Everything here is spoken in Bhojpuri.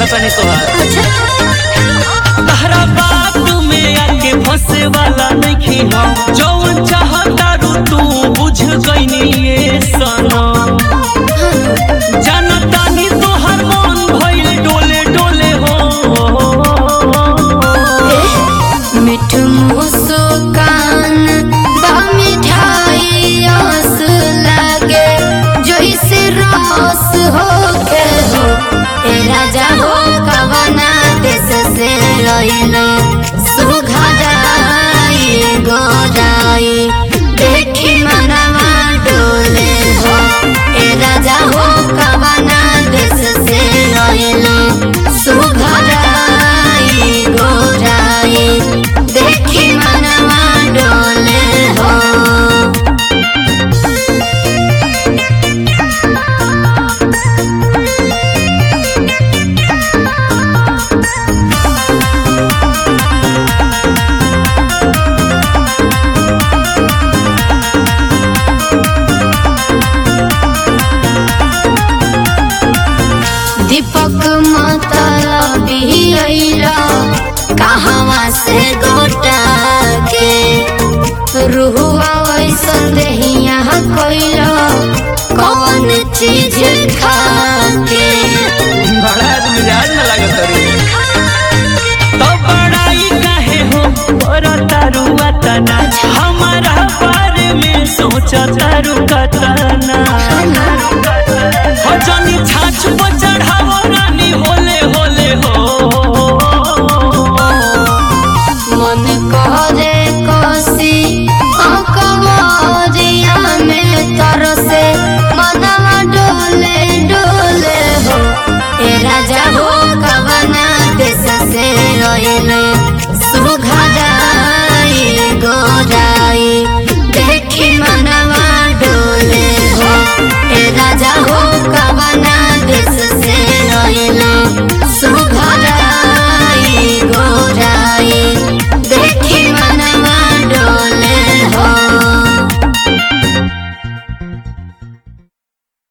तनी तोहार तहरा बात में आके फंसे वाला नहीं हम जौन चाहता रू तू बुझ गईनी ये सनम जानता नहीं तोहर मन भइल डोले डोले हो मिठ मुस्कान बा मिठाई आस लागे जैसे रस होके हो ए राजा हो कवना देश से लइलो सुघराई गोराई देखी मनवा डोले हो ए राजा हो कवना देश से लइलो सुघराई गोराई देखी मनवा डोले हो। दीपक मतलबी अइला कहवा से गोटा के रुहुआ वैसन देहिया कइला कौन चीज खा के बड़ा मिजाज में लागत रे तो बड़ाई काहे हो बड़ा तारुआ तना हमारा बारे में सोचा तारू का तना हो